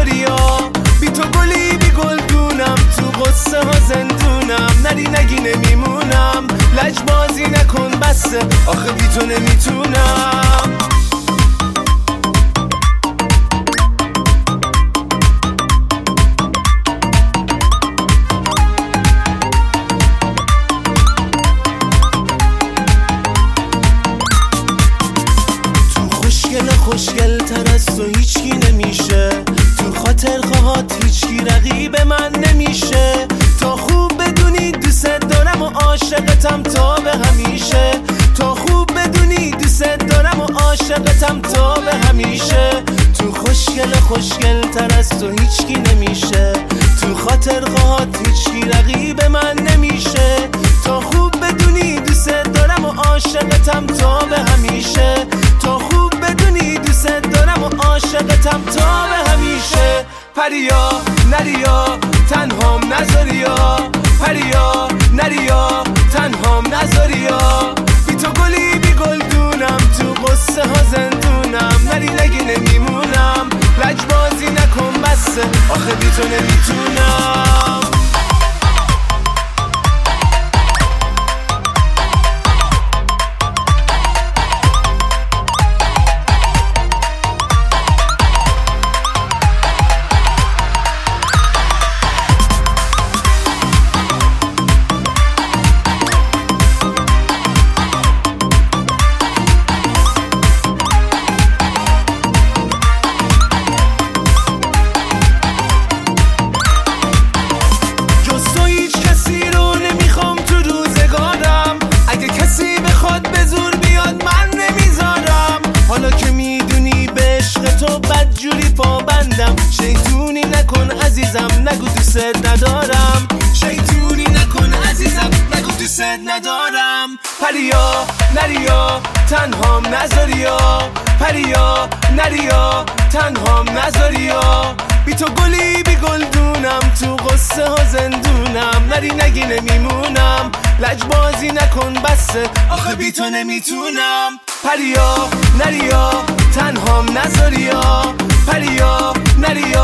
نذاریا، بی تو گلی بی گلدونم، تو قصه ها زندونم، نری نگی نمیمونم، لجبازی نکن بسه آخه بی تو نمیتونم. خوشگل تر از تو هیچکی نمیشه، تو خاطر خواهات هیچکی رقیب من نمیشه، تا خوب بدونی دوست دارم و عاشقتم تا به همیشه، تا خوب بدونی دوست دارم و عاشقتم تا به همیشه. تو خوشگل تر از تو هیچکی نمیشه، تو خاطر خواهات هیچکی رقیب من نمیشه، تا خوب بدونی دوست دارم و عاشقتم تا به همیشه، تا خوب بدونی دوست دارم و عاشقتم تا به همیشه. پریا نریا تنهام نذاریا، پریا نریا تنهام نذاریا، بی تو گلی بی گلدونم، تو قصه ها زندونم، نری نگی نمیمونم، لجبازی نکن بسه آخه بی تو نمیتونم. شیطونی نکن عزیزم نگو دوست ندارم، شیطونی نکن عزیزم نگو دوست ندارم. پریا نریا تنهام نذاریا، پریا نریا تنهام نذاریا، بی تو گلی بی گلدونم، تو قصه ها زندونم، نری نگی نمیمونم، لجبازی نکن بسه آخه بی تو نمیتونم. پریا نریا تنهام نذاریا، پریا نریا